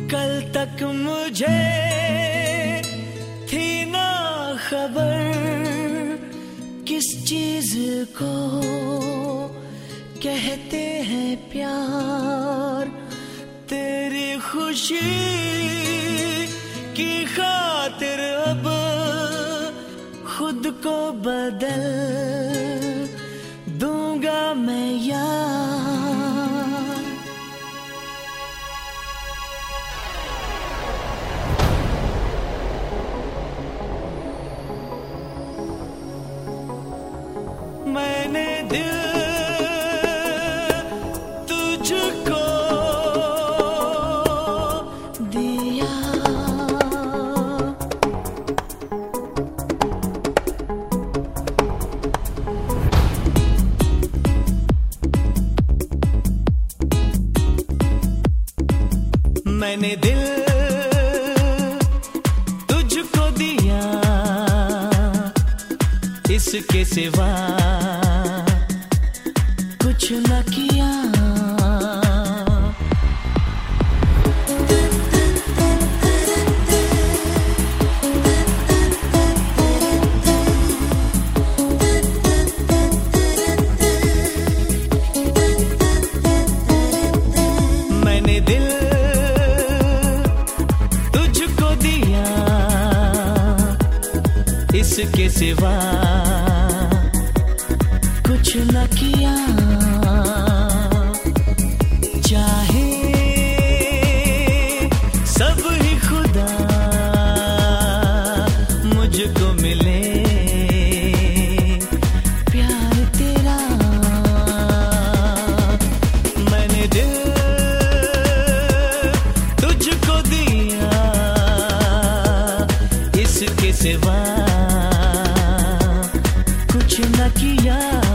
कल तक मुझे थी ना खबर किस चीज को कहते हैं प्यार। तेरी खुशी की खातिर अब खुद को बदल दूंगा मैं यार। मैंने दिल तुझको दिया, मैंने दिल तुझको दिया, इसके सिवा कुछ न किया। मैंने दिल तुझको दिया, इसके सिवा कुछ न किया। चाहे सब ही खुदा मुझको मिले प्यार तेरा। मैंने दिल तुझको दिया, इसके सिवा कुछ न किया।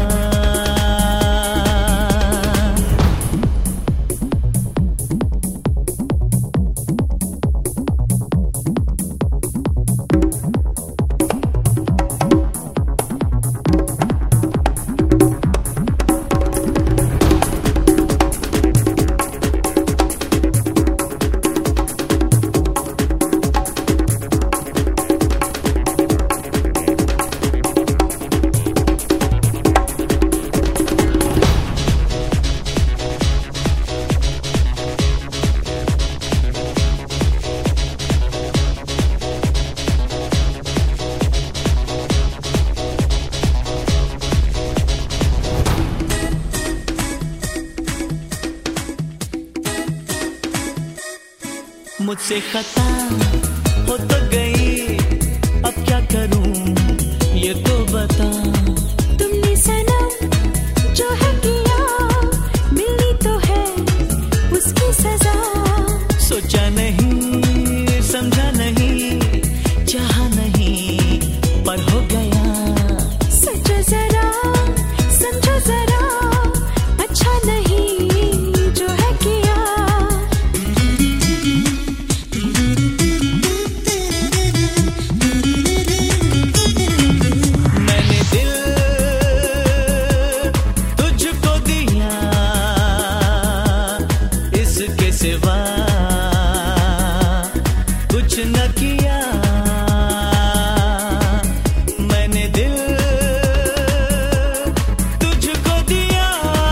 मुझसे खता हो तो गई, अब क्या करूं ये तो बता। तुमने सनम जो है किया, मिली तो है उसकी सजा। सोचा नहीं, समझा नहीं, चाहा नहीं, पर हो गया। सोचो जरा, समझो जरा, अच्छा नहीं जो है किया। मैंने दिल तुझको दिया, इसके सिवा कुछ न किया। मैंने दिल तुझको दिया।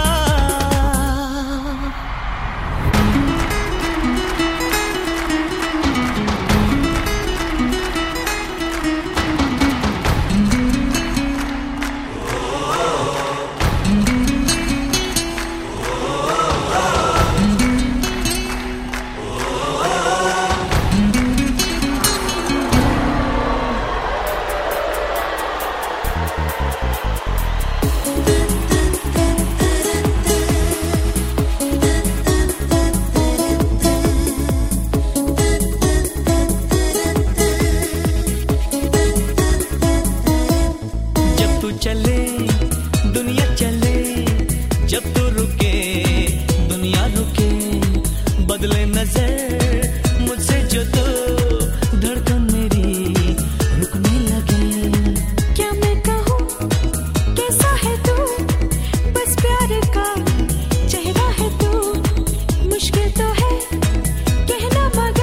चले दुनिया चले, जब तू रुके दुनिया रुके। बदले नजर मुझसे जो तो धड़कन मेरी रुकने लगे। क्या मैं कहूँ कैसा है तू, बस प्यार का चेहरा है तू। मुश्किल तो है कहना मगर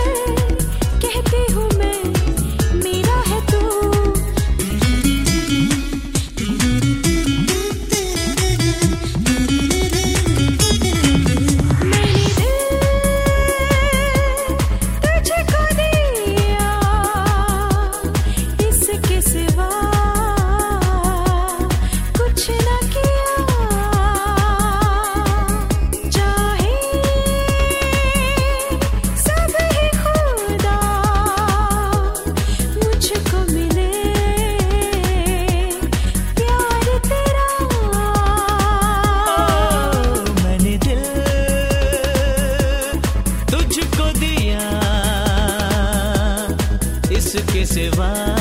इसके सिवा